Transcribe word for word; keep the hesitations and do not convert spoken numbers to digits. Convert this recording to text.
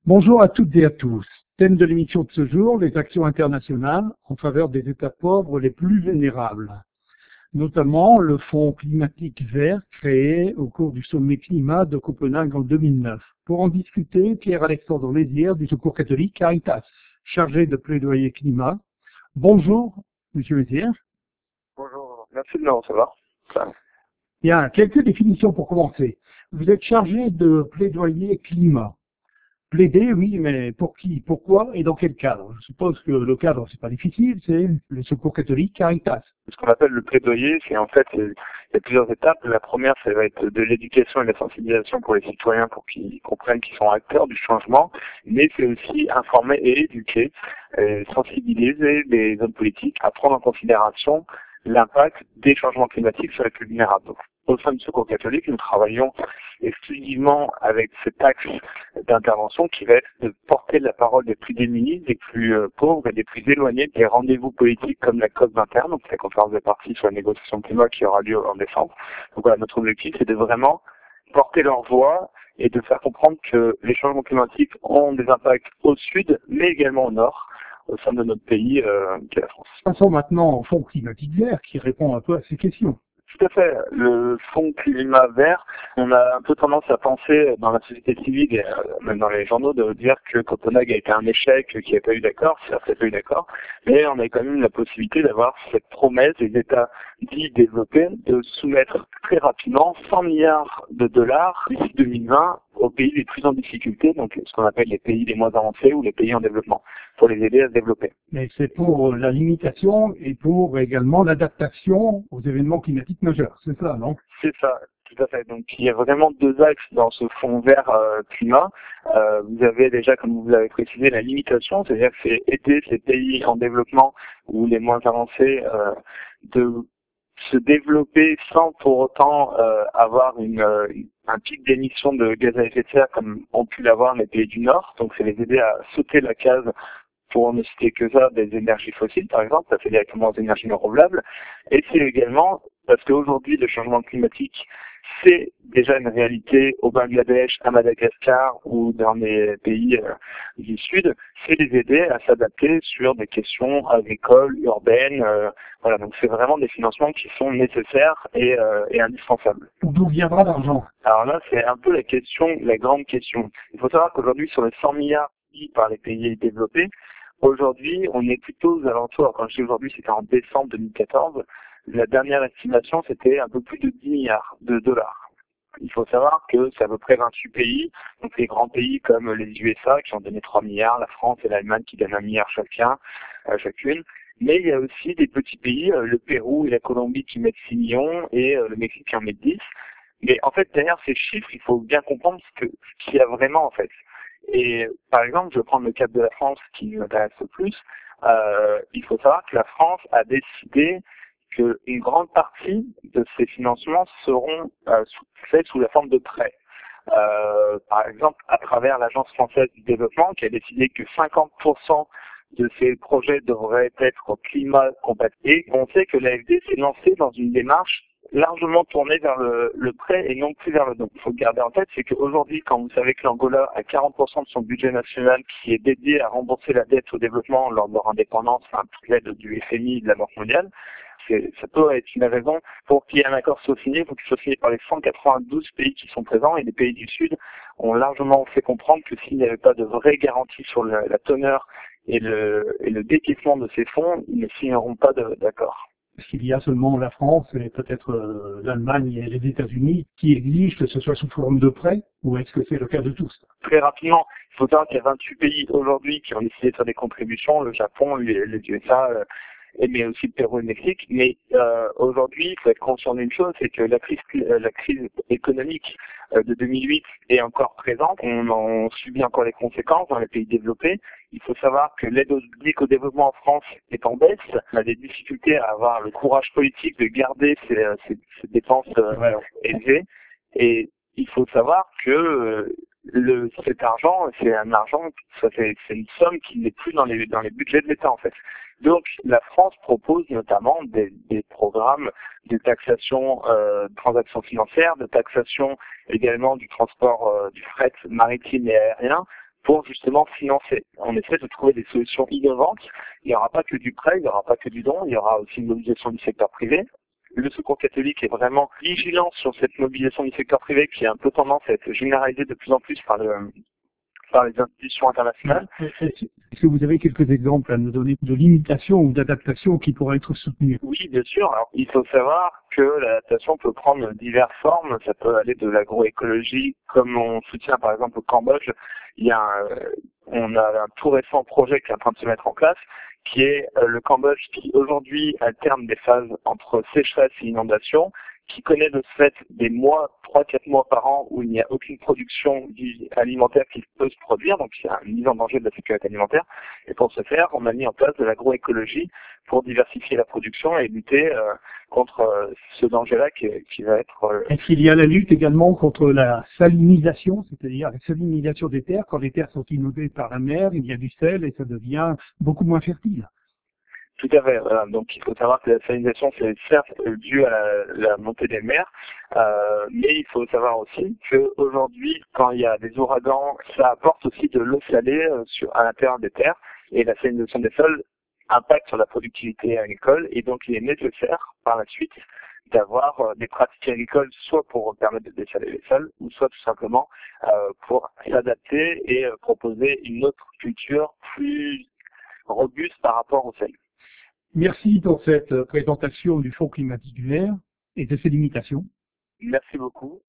Bonjour à toutes et à tous. Thème de l'émission de ce jour, les actions internationales en faveur des États pauvres les plus vulnérables. Notamment le Fonds climatique vert créé au cours du sommet climat de Copenhague en deux mille neuf. Pour en discuter, Pierre-Alexandre Lézière du Secours catholique Caritas, chargé de plaidoyer climat. Bonjour, Monsieur Lézière. Bonjour, merci de me recevoir. Bien, quelques définitions pour commencer. Vous êtes chargé de plaidoyer climat. Plaider, oui, mais pour qui, pourquoi et dans quel cadre? Je suppose que le cadre, c'est pas difficile, c'est le Secours catholique Caritas. Ce qu'on appelle le plaidoyer, c'est en fait, il y a plusieurs étapes. La première, ça va être de l'éducation et de la sensibilisation pour les citoyens pour qu'ils comprennent qu'ils sont acteurs du changement, mais c'est aussi informer et éduquer, et sensibiliser les hommes politiques à prendre en considération l'impact des changements climatiques sur les plus vulnérables. Donc, au sein du Secours catholique, nous travaillons exclusivement avec cet axe d'intervention qui va être de porter la parole des plus démunis, des plus euh, pauvres et des plus éloignés des rendez-vous politiques comme la COP vingt et un, donc la conférence des parties sur la négociation climat qui aura lieu en décembre. Donc voilà, notre objectif, c'est de vraiment porter leur voix et de faire comprendre que les changements climatiques ont des impacts au sud, mais également au nord, au sein de notre pays, euh, qui est la France. Passons maintenant au Fonds climatique vert qui répond un peu à ces questions. Tout à fait. Le Fonds climat vert, on a un peu tendance à penser dans la société civile et même dans les journaux de dire que Copenhague a été un échec, qu'il n'y a pas eu d'accord, certes il n'y a pas eu d'accord, mais on a quand même la possibilité d'avoir cette promesse des États dits développés de soumettre très rapidement cent milliards de dollars d'ici deux mille vingt aux pays les plus en difficulté, donc ce qu'on appelle les pays les moins avancés ou les pays en développement, pour les aider à se développer. Mais c'est pour la limitation et pour également l'adaptation aux événements climatiques majeurs, c'est ça, non? C'est ça, tout à fait. Donc il y a vraiment deux axes dans ce fonds vert euh, climat. Euh, vous avez déjà, comme vous l'avez précisé, la limitation, c'est-à-dire que c'est aider ces pays en développement ou les moins avancés euh, de se développer sans pour autant euh, avoir une, euh, un pic d'émissions de gaz à effet de serre comme ont pu l'avoir les pays du Nord. Donc c'est les aider à sauter la case, pour ne citer que ça, des énergies fossiles, par exemple, ça fait directement aux énergies renouvelables. Et c'est également parce qu'aujourd'hui, le changement climatique, c'est déjà une réalité au Bangladesh, à Madagascar ou dans les pays euh, du Sud, c'est les aider à s'adapter sur des questions agricoles, urbaines. Euh, voilà, donc c'est vraiment des financements qui sont nécessaires et, euh, et indispensables. D'où viendra l'argent? Alors là, c'est un peu la question, la grande question. Il faut savoir qu'aujourd'hui, sur les cent milliards pris par les pays développés, aujourd'hui, on est plutôt aux alentours. Quand je dis aujourd'hui, c'était en décembre deux mille quatorze. La dernière estimation, c'était un peu plus de dix milliards de dollars. Il faut savoir que c'est à peu près vingt-huit pays, donc les grands pays comme les U S A qui ont donné trois milliards, la France et l'Allemagne qui donnent un milliard chacun, euh, chacune. Mais il y a aussi des petits pays, euh, le Pérou et la Colombie qui mettent six millions et euh, le Mexique qui en met dix. Mais en fait, derrière ces chiffres, il faut bien comprendre ce que ce qu'il y a vraiment en fait. Et par exemple, je vais prendre le cas de la France qui m'intéresse le plus. Euh, il faut savoir que la France a décidé qu'une grande partie de ces financements seront euh, sous, faits sous la forme de prêts. Euh, par exemple, à travers l'Agence française du développement qui a décidé que cinquante pour cent de ces projets devraient être climat compatibles. Et on sait que l'A F D s'est lancée dans une démarche largement tournée vers le, le prêt et non plus vers le don. Il faut garder en tête, c'est qu'aujourd'hui, quand vous savez que l'Angola a quarante pour cent de son budget national qui est dédié à rembourser la dette au développement lors de leur indépendance, enfin, toute l'aide du F M I et de la Banque mondiale, c'est, ça peut être une raison pour qu'il y ait un accord soit signé, pour qu'il soit signé par les cent quatre-vingt-douze pays qui sont présents, et les pays du Sud ont largement fait comprendre que s'il n'y avait pas de vraie garantie sur la, la teneur et le, et le décaissement de ces fonds, ils ne signeront pas de, d'accord. Est-ce qu'il y a seulement la France et peut-être euh, l'Allemagne et les États-Unis qui exigent que ce soit sous forme de prêt, ou est-ce que c'est le cas de tous? Très rapidement, il faut savoir qu'il y a vingt-huit pays aujourd'hui qui ont décidé de faire des contributions, le Japon, les, les U S A, euh, mais aussi le Pérou et le Mexique. Mais euh, aujourd'hui, il faut être conscient d'une chose, c'est que la crise, la crise économique euh, de deux mille huit est encore présente. On en subit encore les conséquences dans les pays développés. Il faut savoir que l'aide publique au développement en France est en baisse. On a des difficultés à avoir le courage politique de garder ces, ces, ces dépenses euh, Ouais. élevées. Et il faut savoir que euh, le, cet argent, c'est un argent, ça fait, c'est une somme qui n'est plus dans les, dans les budgets de l'État en fait. Donc la France propose notamment des, des programmes de taxation euh, de transactions financières, de taxation également du transport euh, du fret maritime et aérien, pour justement financer. On essaie de trouver des solutions innovantes. Il n'y aura pas que du prêt, il n'y aura pas que du don, il y aura aussi une mobilisation du secteur privé. Le Secours catholique est vraiment vigilant sur cette mobilisation du secteur privé qui a un peu tendance à être généralisée de plus en plus par, le, par les institutions internationales. Est-ce que vous avez quelques exemples à nous donner de limitations ou d'adaptations qui pourraient être soutenues? Oui, bien sûr. Alors, il faut savoir que l'adaptation peut prendre diverses formes. Ça peut aller de l'agroécologie, comme on soutient par exemple au Cambodge. Il y a un, on a un tout récent projet qui est en train de se mettre en place, qui est le Cambodge qui aujourd'hui alterne des phases entre sécheresse et inondation, qui connaît de ce fait des mois, trois quatre mois par an où il n'y a aucune production alimentaire qui peut se produire, donc il y a une mise en danger de la sécurité alimentaire. Et pour ce faire, on a mis en place de l'agroécologie pour diversifier la production et lutter euh, contre euh, ce danger-là qui, qui va être... Euh... Est-ce qu'il y a la lutte également contre la salinisation, c'est-à-dire la salinisation des terres? Quand les terres sont inondées par la mer, il y a du sel et ça devient beaucoup moins fertile. Tout à fait. Voilà. Donc il faut savoir que la salinisation, c'est certes dû à la, la montée des mers, euh, mais il faut savoir aussi qu'aujourd'hui, quand il y a des ouragans, ça apporte aussi de l'eau salée euh, sur, à l'intérieur des terres, et la salinisation des sols impacte sur la productivité agricole, et donc il est nécessaire par la suite d'avoir euh, des pratiques agricoles soit pour permettre de dessaler les sols, ou soit tout simplement euh, pour s'adapter et euh, proposer une autre culture plus robuste par rapport au sel. Merci pour cette présentation du Fonds climatique vert et de ses limitations. Merci beaucoup.